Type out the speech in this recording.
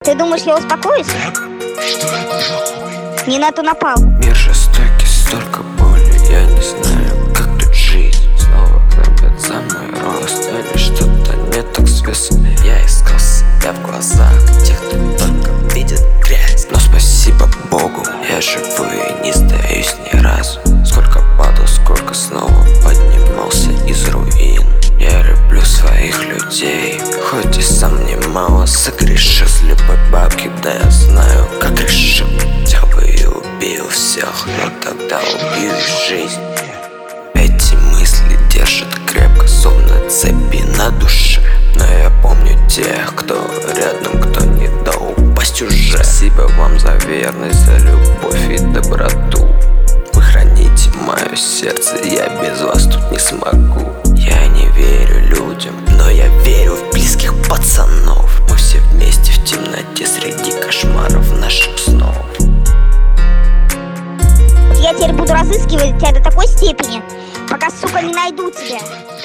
Ты думаешь, я успокоюсь? Что это за хуйня? Не на то напал. Мир жестокий, столько боли, я не знаю, как тут жить. Снова гнобят за мой рост, или что-то не так с весной. Я искал себя в глазах тех, кто только видит грязь. Но спасибо Богу, я живой и не сдаюсь ни разу. Сколько падал, сколько снова поднимался из руин. Я люблю своих людей, хоть и сам немало согрешил с любой бабки. Да я знаю, как решил, взял бы и убил всех, но тогда убью жизнь. Эти мысли держат крепко, словно цепи на душе. Но я помню тех, кто рядом, кто не дал упасть уже. Спасибо вам за верность, за любовь и доброту. Вы храните мое сердце, я без вас тут не смогу. Я не верю людям, но я верю в близких пацанов. Мы все вместе в темноте среди кошмаров наших снов. Я теперь буду разыскивать тебя до такой степени, пока, сука, не найду тебя.